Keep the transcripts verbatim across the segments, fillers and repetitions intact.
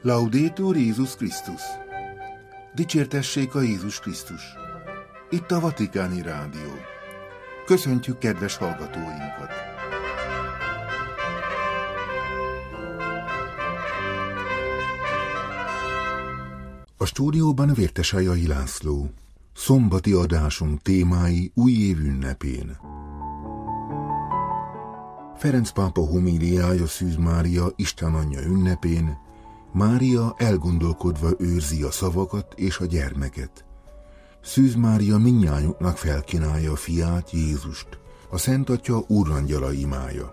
Laudetur Jézus Krisztus! Dicsértessék a Jézus Krisztus! Itt a Vatikáni Rádió. Köszöntjük kedves hallgatóinkat! A stúdióban Vértesajai László. Szombati adásunk témái újév ünnepén. Ferenc pápa homíliája Szűz Mária Isten Anyja ünnepén. Mária elgondolkodva őrzi a szavakat és a gyermeket. Szűz Mária mindnyájunknak felkínálja a fiát, Jézust, a Szent Atya úrangyala imája.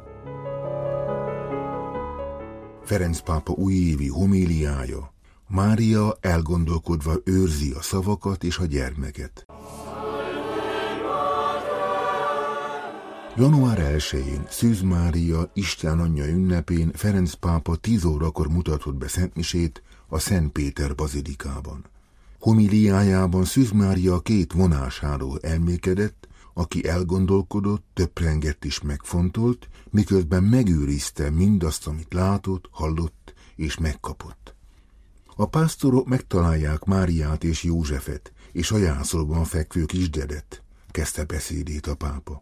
Ferenc pápa újévi homíliája. Mária elgondolkodva őrzi a szavakat és a gyermeket. január elsején Szűz Mária Isten Anyja ünnepén Ferenc pápa tíz órakor mutatott be szentmisét a Szent Péter bazilikában. Homiliájában Szűz Mária két vonásáról elmélkedett, aki elgondolkodott, töprengett és megfontolt, miközben megőrizte mindazt, amit látott, hallott és megkapott. A pásztorok megtalálják Máriát és Józsefet, és a jászolban fekvő kisdedet, kezdte beszédét a pápa.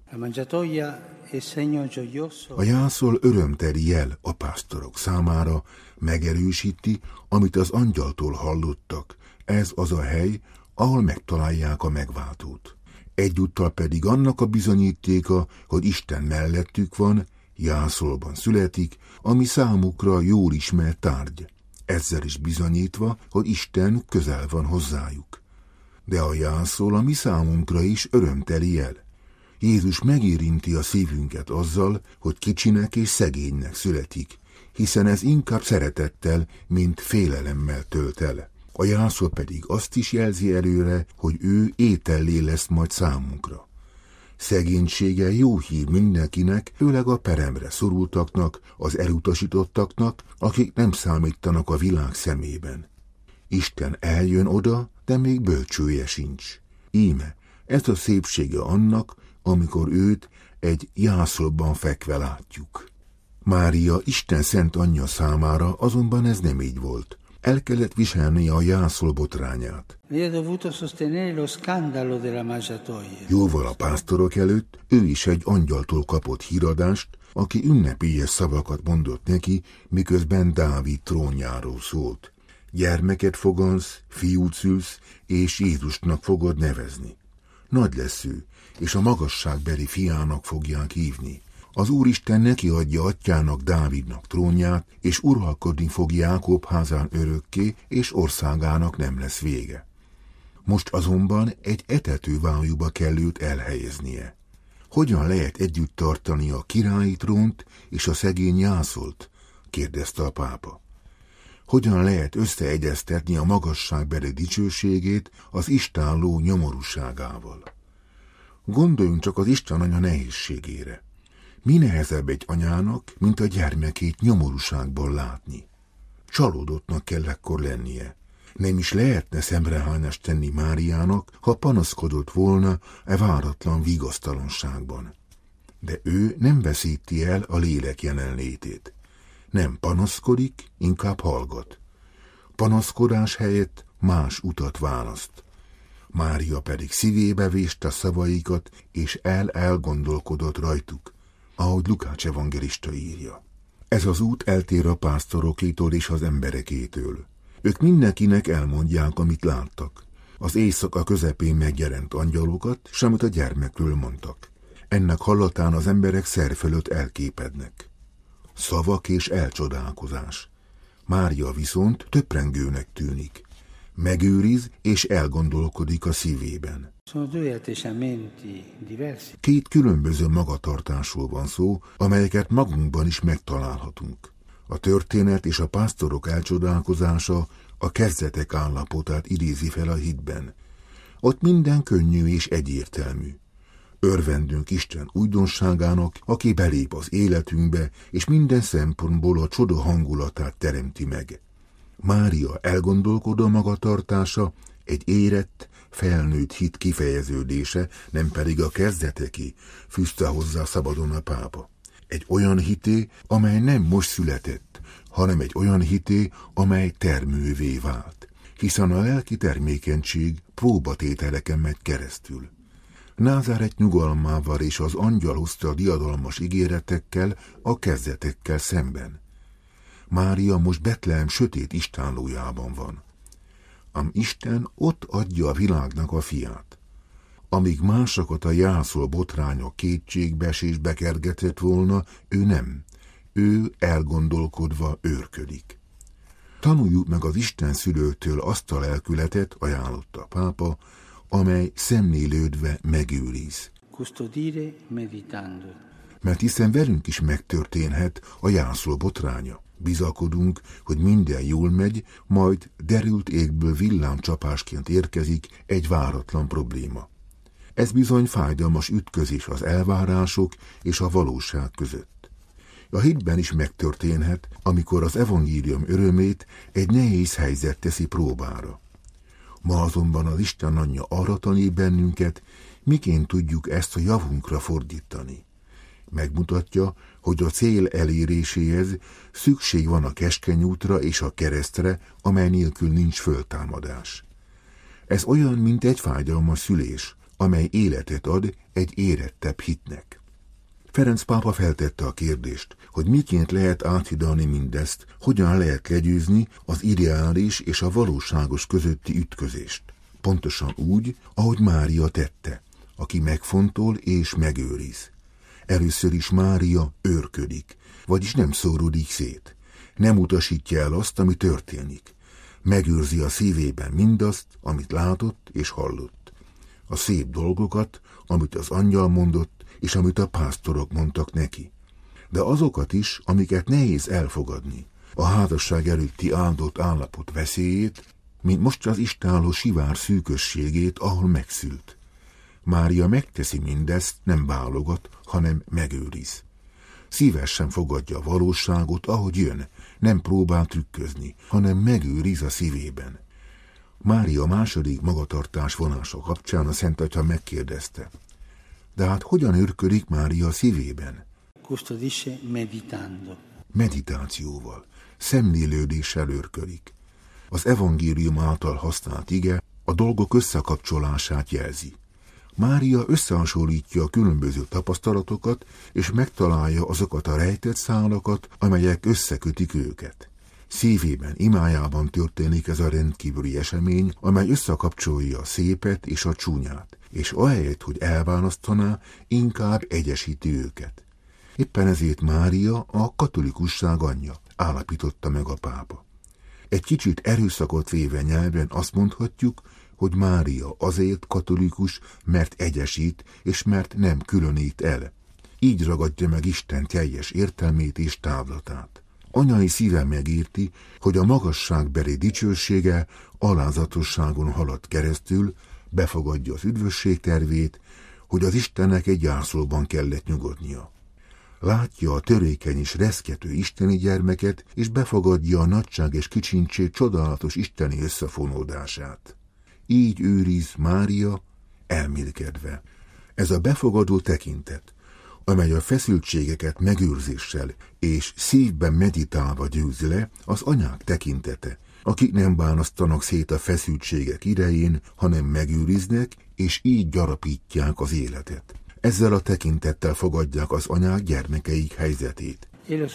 A jászol örömteli jel a pásztorok számára, megerősíti, amit az angyaltól hallottak. Ez az a hely, ahol megtalálják a megváltót. Egyúttal pedig annak a bizonyítéka, hogy Isten mellettük van, jászolban születik, ami számukra jól ismert tárgy. Ezzel is bizonyítva, hogy Isten közel van hozzájuk. De a jászol a mi számunkra is örömteli jel. Jézus megérinti a szívünket azzal, hogy kicsinek és szegénynek születik, hiszen ez inkább szeretettel, mint félelemmel tölt el. A jászol pedig azt is jelzi előre, hogy ő étellé lesz majd számunkra. Szegénysége jó hír mindenkinek, főleg a peremre szorultaknak, az elutasítottaknak, akik nem számítanak a világ szemében. Isten eljön oda, de még bölcsője sincs. Íme, ez a szépsége annak, amikor őt egy jászolban fekve látjuk. Mária Isten szent anyja számára azonban ez nem így volt. El kellett viselnie a jászol botrányát. Jóval a pásztorok előtt ő is egy angyaltól kapott híradást, aki ünnepélyes szavakat mondott neki, miközben Dávid trónjáról szólt. Gyermeket fogansz, fiút szülsz, és Jézusnak fogod nevezni. Nagy lesz ő, és a magasságbeli fiának fogják hívni. Az Úristen neki adja atyának, Dávidnak trónját, és uralkodni fog Jákob házán örökké, és országának nem lesz vége. Most azonban egy etetővájúba kell őt elhelyeznie. Hogyan lehet együtt tartani a királyi trónt és a szegény jászolt? Kérdezte a pápa. Hogyan lehet összeegyeztetni a magasságbeli dicsőségét az istálló nyomorúságával? Gondoljunk csak az Isten Anya nehézségére. Mi nehezebb egy anyának, mint a gyermekét nyomorúságból látni? Csalódottnak kell ekkor lennie. Nem is lehetne szemrehányást tenni Máriának, ha panaszkodott volna e váratlan vigasztalanságban. De ő nem veszíti el a lélek jelenlétét. Nem panaszkodik, inkább hallgat. Panaszkodás helyett más utat választ. Mária pedig szívébe véste a szavaikat, és el-elgondolkodott rajtuk, ahogy Lukács evangélista írja. Ez az út eltér a pásztorokétól és az emberekétől. Ők mindenkinek elmondják, amit láttak. Az éjszaka közepén megjelent angyalokat, s amit a gyermekről mondtak. Ennek hallatán az emberek szer fölött elképednek. Szavak és elcsodálkozás. Mária viszont töprengőnek tűnik. Megőriz és elgondolkodik a szívében. Két különböző magatartásról van szó, amelyeket magunkban is megtalálhatunk. A történet és a pásztorok elcsodálkozása a kezdetek állapotát idézi fel a hitben. Ott minden könnyű és egyértelmű. Örvendünk Isten újdonságának, aki belép az életünkbe, és minden szempontból a csoda hangulatát teremti meg. Mária elgondolkodó magatartása egy érett, felnőtt hit kifejeződése, nem pedig a kezdeteké, fűzte hozzá szabadon a pápa. Egy olyan hité, amely nem most született, hanem egy olyan hité, amely termővé vált, hiszen a lelki termékenység próbatételeken megy keresztül. Názáret nyugalmával és az angyal hozta a diadalmas ígéretekkel, a kezdetekkel szemben. Mária most Betlehem sötét istállójában van. Ám Isten ott adja a világnak a fiát. Amíg másokat a jászol botránya kétségbeesésbe kergetett volna, ő nem. Ő elgondolkodva őrködik. Tanuljuk meg az Isten szülőtől azt a lelkületet, ajánlotta a pápa, amely szemlélődve megőriz. Custodire meditando. Mert hiszen velünk is megtörténhet a jászol botránya. Bizakodunk, hogy minden jól megy, majd derült égből villámcsapásként érkezik egy váratlan probléma. Ez bizony fájdalmas ütközés az elvárások és a valóság között. A hitben is megtörténhet, amikor az evangélium örömét egy nehéz helyzet teszi próbára. Ma azonban az Isten anyja arra tanít bennünket, miként tudjuk ezt a javunkra fordítani. Megmutatja, hogy a cél eléréséhez szükség van a keskeny útra és a keresztre, amely nélkül nincs föltámadás. Ez olyan, mint egy fájdalmas szülés, amely életet ad egy érettebb hitnek. Ferenc pápa feltette a kérdést, hogy miként lehet áthidalni mindezt, hogyan lehet legyőzni az ideális és a valóságos közötti ütközést. Pontosan úgy, ahogy Mária tette, aki megfontol és megőriz. Először is Mária őrködik, vagyis nem szóródik szét. Nem utasítja el azt, ami történik. Megőrzi a szívében mindazt, amit látott és hallott. A szép dolgokat, amit az angyal mondott, és amit a pásztorok mondtak neki. De azokat is, amiket nehéz elfogadni. A házasság előtti áldott állapot veszélyét, mint most az istálló sivár szűkösségét, ahol megszült. Mária megteszi mindezt, nem válogat, hanem megőriz. Szívesen fogadja a valóságot, ahogy jön, nem próbál trükközni, hanem megőriz a szívében. Mária második magatartás vonása kapcsán a Szent Atya megkérdezte: de hát hogyan őrködik Mária a szívében? Custodisce meditando. Meditációval, szemlélődéssel őrködik. Az evangélium által használt ige a dolgok összekapcsolását jelzi. Mária összehasonlítja a különböző tapasztalatokat, és megtalálja azokat a rejtett szálakat, amelyek összekötik őket. Szívében, imájában történik ez a rendkívüli esemény, amely összekapcsolja a szépet és a csúnyát, és ahelyett, hogy elválasztaná, inkább egyesíti őket. Éppen ezért Mária a katolikusság anyja, állapította meg a pápa. Egy kicsit erőszakot véve nyelven azt mondhatjuk, hogy Mária azért katolikus, mert egyesít, és mert nem különít el. Így ragadja meg Isten teljes értelmét és távlatát. Anyai szíve megérti, hogy a magasságbeli dicsősége alázatosságon halad keresztül, befogadja az üdvösség tervét, hogy az Istennek egy jászlóban kellett nyugodnia. Látja a törékeny és reszkető isteni gyermeket, és befogadja a nagyság és kicsincsé csodálatos isteni összefonódását. Így őriz Mária elmélkedve. Ez a befogadó tekintet, amely a feszültségeket megőrzéssel és szívben meditálva győzi le, az anyák tekintete, akik nem választanak szét a feszültségek idején, hanem megőriznek, és így gyarapítják az életet. Ezzel a tekintettel fogadják az anyák gyermekeik helyzetét.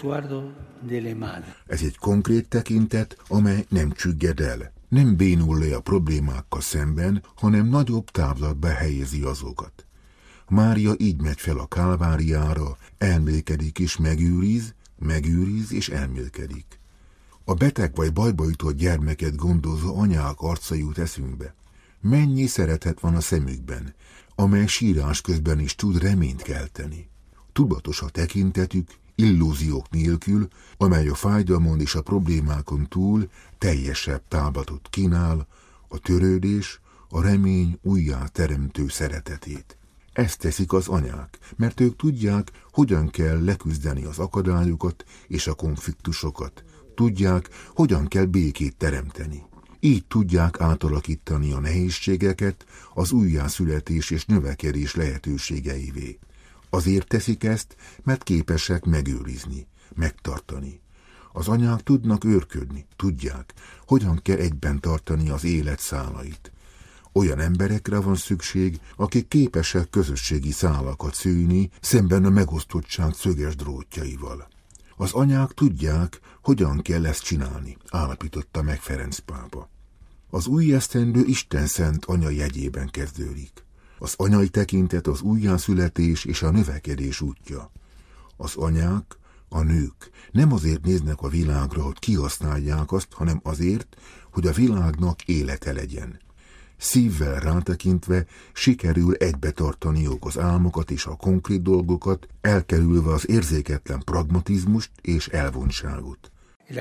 Ez egy konkrét tekintet, amely nem csügged el, nem bénul le a problémákkal szemben, hanem nagyobb távlatba helyezi azokat. Mária így megy fel a Kálváriára, elmélkedik és megőriz, megőriz és elmélkedik. A beteg vagy bajba jutott gyermeket gondozó anyák arca jut eszünkbe. Mennyi szeretet van a szemükben, amely sírás közben is tud reményt kelteni. Tudatos a tekintetük, illúziók nélkül, amely a fájdalmon és a problémákon túl teljesebb távlatot kínál, a törődés, a remény újjá teremtő szeretetét. Ezt teszik az anyák, mert ők tudják, hogyan kell leküzdeni az akadályokat és a konfliktusokat. Tudják, hogyan kell békét teremteni. Így tudják átalakítani a nehézségeket az újjászületés és növekedés lehetőségeivé. Azért teszik ezt, mert képesek megőrizni, megtartani. Az anyák tudnak őrködni, tudják, hogyan kell egyben tartani az élet szálait. Olyan emberekre van szükség, akik képesek közösségi szálakat szőni szemben a megosztottság szöges drótjaival. Az anyák tudják, hogyan kell ezt csinálni, állapította meg Ferenc pápa. Az új esztendő Isten szent anya jegyében kezdődik. Az anyai tekintet az újjászületés és a növekedés útja. Az anyák, a nők nem azért néznek a világra, hogy kihasználják azt, hanem azért, hogy a világnak élete legyen. Szívvel rátekintve sikerül egybe tartaniuk az álmokat és a konkrét dolgokat, elkerülve az érzéketlen pragmatizmust és elvontságot.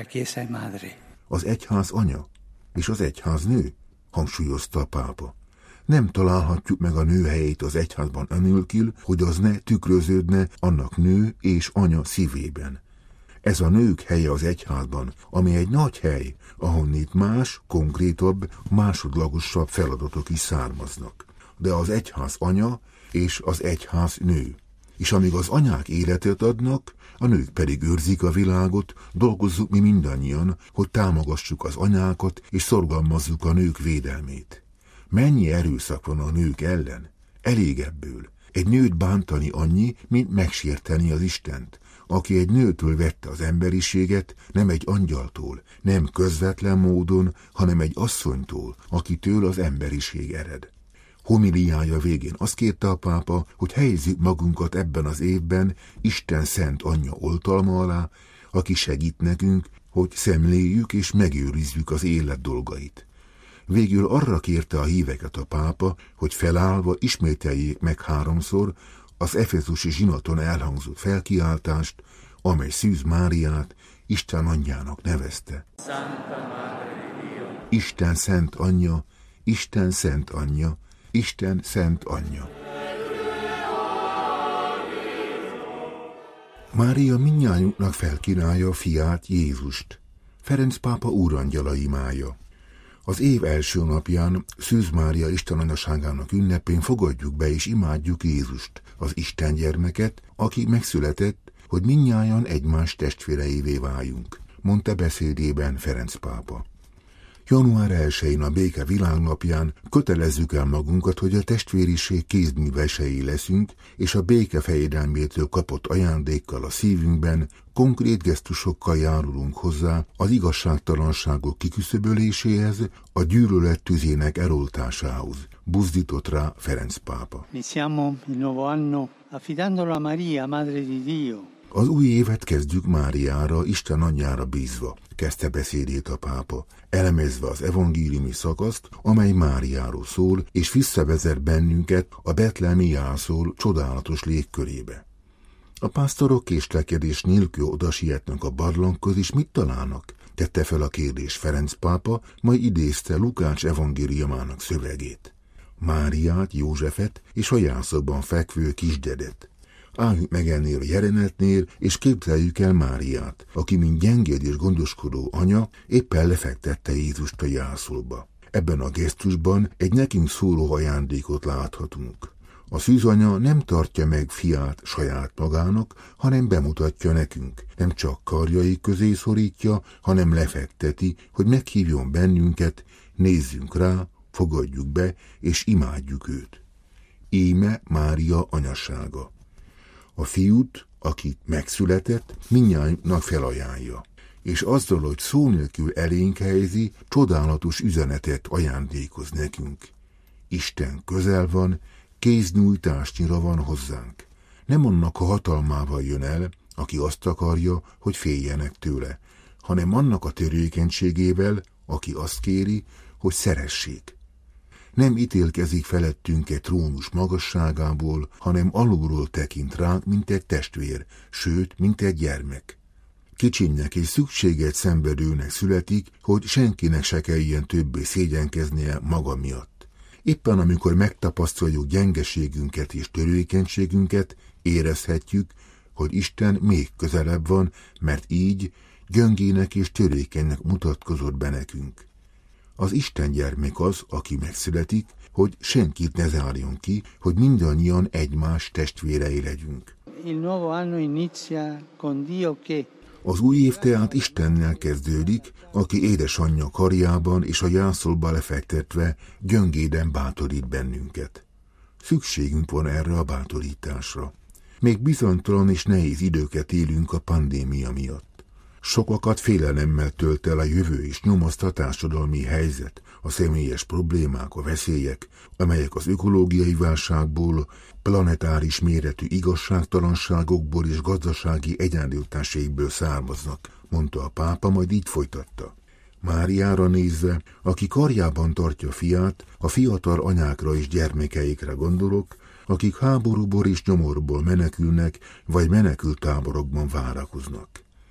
Az egyház anya és az egyház nő, hangsúlyozta a pápa. Nem találhatjuk meg a nő helyét az egyházban anélkül, hogy az ne tükröződne annak nő és anya szívében. Ez a nők helye az egyházban, ami egy nagy hely, ahonnét más, konkrétabb, másodlagosabb feladatok is származnak. De az egyház anya és az egyház nő. És amíg az anyák életet adnak, a nők pedig őrzik a világot, dolgozzuk mi mindannyian, hogy támogassuk az anyákat és szorgalmazzuk a nők védelmét. Mennyi erőszak van a nők ellen? Elég ebből. Egy nőt bántani annyi, mint megsérteni az Istent, aki egy nőtől vette az emberiséget, nem egy angyaltól, nem közvetlen módon, hanem egy asszonytól, akitől az emberiség ered. Homiliája végén azt kérte a pápa, hogy helyezzük magunkat ebben az évben Isten szent anyja oltalma alá, aki segít nekünk, hogy szemléljük és megőrizzük az élet dolgait. Végül arra kérte a híveket a pápa, hogy felállva ismételjék meg háromszor az efezusi zsinaton elhangzott felkiáltást, amely Szűz Máriát Isten anyjának nevezte. Isten szent anyja, Isten szent anyja, Isten szent anyja. Mária mindnyájunknak felkínálja a fiát, Jézust. Ferenc pápa úrangyala imája. Az év első napján, Szűz Mária Isten anyaságának ünnepén fogadjuk be és imádjuk Jézust, az Isten gyermeket, aki megszületett, hogy mindnyájan egymás testvéreivé váljunk, mondta beszédében Ferenc pápa. január elsején a béke világnapján kötelezzük el magunkat, hogy a testvériség kézművesei leszünk, és a béke fejedelmétől kapott ajándékkal a szívünkben konkrét gesztusokkal járulunk hozzá az igazságtalanságok kiküszöböléséhez, a gyűlölet tüzének eloltásához, buzdított rá Ferenc pápa. Iniziamo il nuovo anno affidandolo a Maria, Madre di Dio. Az új évet kezdjük Máriára, Isten anyjára bízva, kezdte beszédét a pápa, elemezve az evangéliumi szakaszt, amely Máriáról szól, és visszavezet bennünket a betlehemi jászol csodálatos légkörébe. A pásztorok késlekedés nélkül oda sietnek a barlanghoz, és mit találnak? Tette fel a kérdés Ferenc pápa, majd idézte Lukács evangéliumának szövegét. Máriát, Józsefet és a jászolban fekvő kisdedet. Álljunk meg ennél a jelenetnél, és képzeljük el Máriát, aki mint gyengéd és gondoskodó anya éppen lefektette Jézust a jászolba. Ebben a gesztusban egy nekünk szóló ajándékot láthatunk. A szűzanya nem tartja meg fiát saját magának, hanem bemutatja nekünk. Nem csak karjai közé szorítja, hanem lefekteti, hogy meghívjon bennünket, nézzünk rá, fogadjuk be, és imádjuk őt. Íme Mária anyasága. A fiút, aki megszületett, mindnyájunknak felajánlja, és azzal, hogy szó nélkül elénk helyezi, csodálatos üzenetet ajándékoz nekünk. Isten közel van, kéznyújtásnyira van hozzánk. Nem annak a hatalmával jön el, aki azt akarja, hogy féljenek tőle, hanem annak a törékenységével, aki azt kéri, hogy szeressék. Nem ítélkezik felettünk egy trónus magasságából, hanem alulról tekint ránk, mint egy testvér, sőt, mint egy gyermek. Kicsinynek és szükséget szenvedőnek születik, hogy senkinek se kelljen többé szégyenkeznie maga miatt. Éppen amikor megtapasztaljuk gyengeségünket és törékenységünket, érezhetjük, hogy Isten még közelebb van, mert így gyöngének és törékenynek mutatkozott be nekünk. Az Isten gyermek az, aki megszületik, hogy senkit ne zárjon ki, hogy mindannyian egymás testvérei legyünk. Il nuovo anno inizia con Dio che Az új év tehát Istennel kezdődik, aki édesanyja karjában és a jászolba lefektetve gyöngéden bátorít bennünket. Szükségünk van erre a bátorításra. Még bizonytalan és nehéz időket élünk a pandémia miatt. Sokakat félelemmel tölt el a jövő és nyomaszt a társadalmi helyzet, a személyes problémák, a veszélyek, amelyek az ökológiai válságból, planetáris méretű igazságtalanságokból és gazdasági egyenlőtlenségből származnak, mondta a pápa, majd így folytatta. Máriára nézve, aki karjában tartja fiát, a fiatal anyákra és gyermekeikre gondolok, akik háborúból és nyomorból menekülnek, vagy menekültáborokban várakoznak.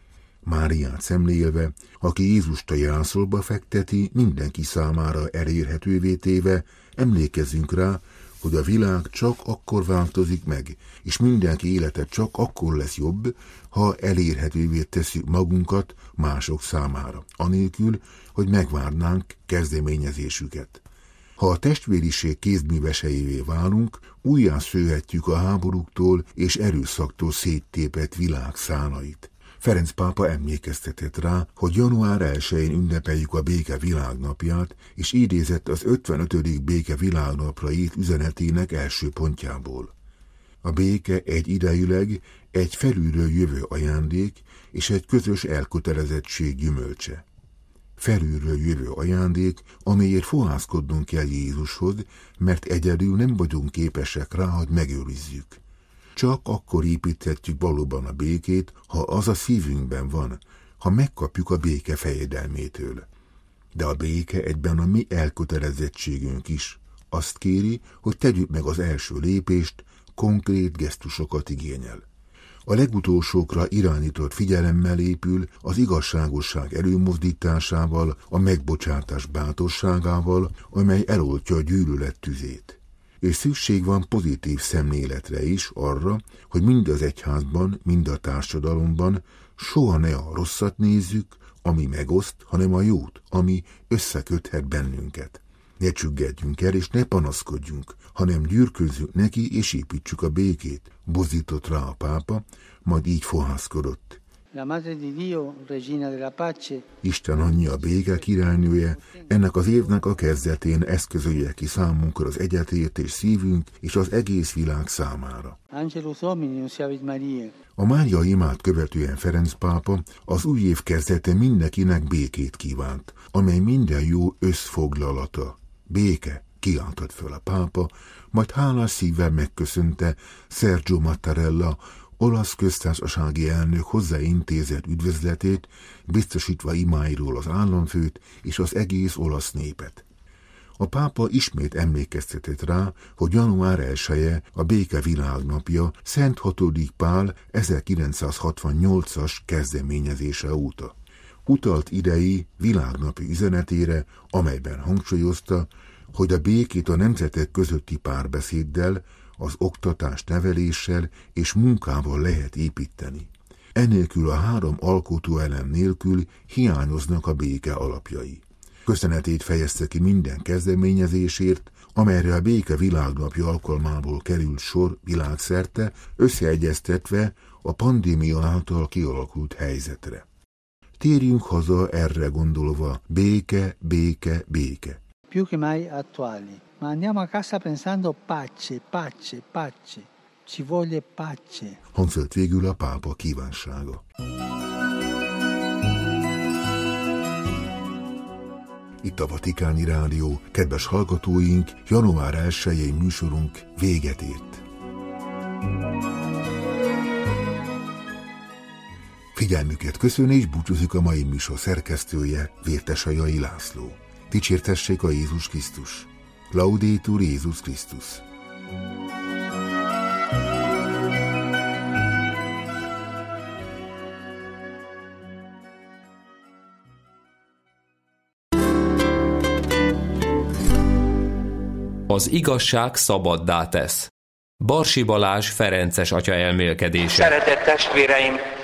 Máriát szemlélve, aki Jézust a jászolba fekteti, mindenki számára elérhetővé téve, emlékezzünk rá, hogy a világ csak akkor változik meg, és mindenki élete csak akkor lesz jobb, ha elérhetővé tesszük magunkat mások számára, anélkül, hogy megvárnánk kezdeményezésüket. Ha a testvériség kézműveseivé válunk, újjászőhetjük a háborúktól és erőszaktól széttépett világ szálait. Ferenc pápa emlékeztetett rá, hogy január elsején ünnepeljük a béke világnapját, és idézett az ötvenötödik béke világnapra írt üzenetének első pontjából. A béke egy idejűleg, egy felülről jövő ajándék és egy közös elkötelezettség gyümölcse. Felülről jövő ajándék, amelyért fohászkodnunk kell Jézushoz, mert egyedül nem vagyunk képesek rá, hogy megőrizzük. Csak akkor építhetjük valóban a békét, ha az a szívünkben van, ha megkapjuk a béke fejedelmétől. De a béke egyben a mi elkötelezettségünk is. Azt kéri, hogy tegyük meg az első lépést, konkrét gesztusokat igényel. A legutolsókra irányított figyelemmel épül, az igazságosság előmozdításával, a megbocsátás bátorságával, amely eloltja a gyűlölet tüzét. És szükség van pozitív szemléletre is, arra, hogy mind az egyházban, mind a társadalomban soha ne a rosszat nézzük, ami megoszt, hanem a jót, ami összeköthet bennünket. Ne csüggedjünk el, és ne panaszkodjunk, hanem gyűrközzünk neki, és építsük a békét, buzdított rá a pápa, majd így fohászkodott. La Madre di Dio, Regina della Pace. Isten anyja, a béke királynője, ennek az évnek a kezdetén eszközölje ki számunkra az egyetértés szívünk és az egész világ számára. Angelus Domini, nunciavit Mariae. A Mária imát követően Ferenc pápa az új év kezdete mindenkinek békét kívánt, amely minden jó összfoglalata. Béke, kiáltott föl a pápa, majd hálás szívvel megköszönte Sergio Mattarella, olasz köztársasági elnök hozzáintézett üdvözletét, biztosítva imáiról az államfőt és az egész olasz népet. A pápa ismét emlékeztetett rá, hogy január elseje a béke világnapja Szent hatodik Pál ezerkilencszázhatvannyolcas kezdeményezése óta. Utalt idei világnapi üzenetére, amelyben hangsúlyozta, hogy a békét a nemzetek közötti párbeszéddel, az oktatás neveléssel és munkával lehet építeni. Enélkül a három alkotóelem nélkül hiányoznak a béke alapjai. Köszönetét fejezte ki minden kezdeményezésért, amelyre a béke világnapja alkalmából került sor világszerte, összeegyeztetve a pandémia által kialakult helyzetre. Térjünk haza erre gondolva, béke, béke, béke. Più che mai attuali. Ma andiamo a casa pensando pace, pace, pace. Ci vuole pace. Hangzott végül a pápa kívánsága. Itt a Vatikáni Rádió, kedves hallgatóink, január elsejei műsorunk véget ért. Figyelmüket köszön és búcsúzik a mai műsor szerkesztője, Vértesajai László. Dicsértessék a Jézus Krisztus! Laudetur Jézus Krisztus! Az igazság szabaddá tesz. Barsi Balázs ferences atya elmélkedése. Szeretett testvéreim!